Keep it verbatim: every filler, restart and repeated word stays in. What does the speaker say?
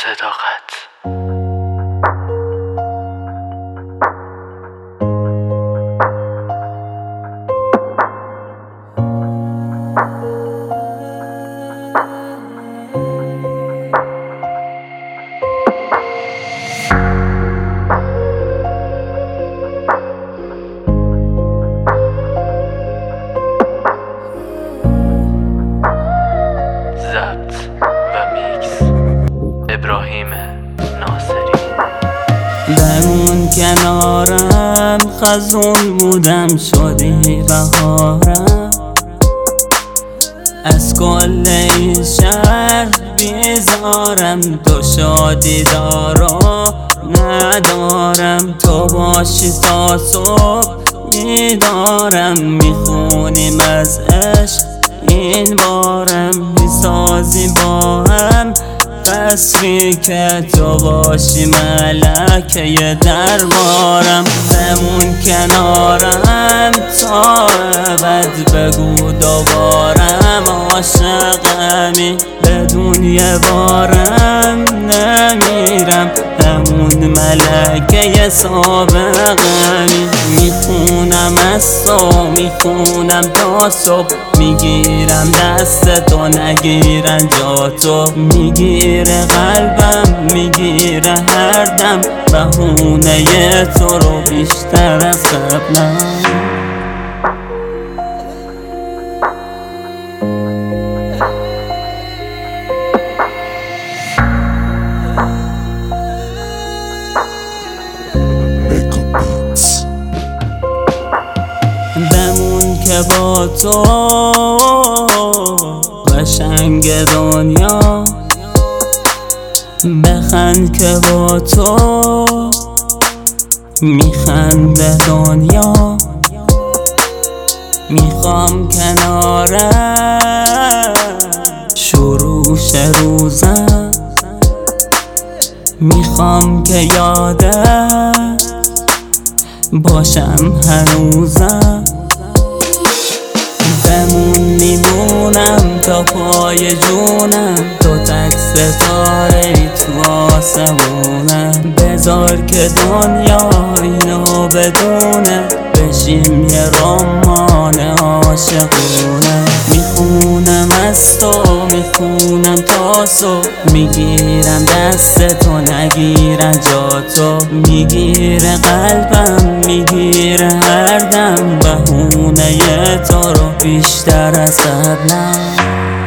صداقت. ضبط و میکس ابراهیم ناصری. درون کنارم خزون بودم شدی بهارم، از کل این شهر بیزارم، تو شادی دارا ندارم، تو باشی تا صبح میدارم، میخونیم از عشق این بارم، میسازیم با هم قصری که تو باشی ملکه دربارم، بمون کنارم تا ابد، بگو دوبارم عاشقمی، بدون یه بارم نمیرم، همون ملکه سابقمی، میخونم از تو میخونم تا صبح، میگیرم دست تو نگیرن جا تو، میگیره قلبم میگیره هر دم، بهونه تو رو بیشتر از قبلم. بمون که با تو قشنگ دنیا، بخند که با تو میخنده دنیا، میخوام کنارم شروع شه روزم، میخوام که یادم باشم هنوزم، بمون میمونم تا پای جونم، تو تک ستاره ای تو آسمونم، بذار که دنیا اینو بدونه، بشیم یه رمان عاشقونه، میخونم از تو میخونم تا صبح، میگیرم دست تو نگیرن جا تو، میگیره قلبم میگیره هر دم، بهونه تو رو بیشتر از قبلم.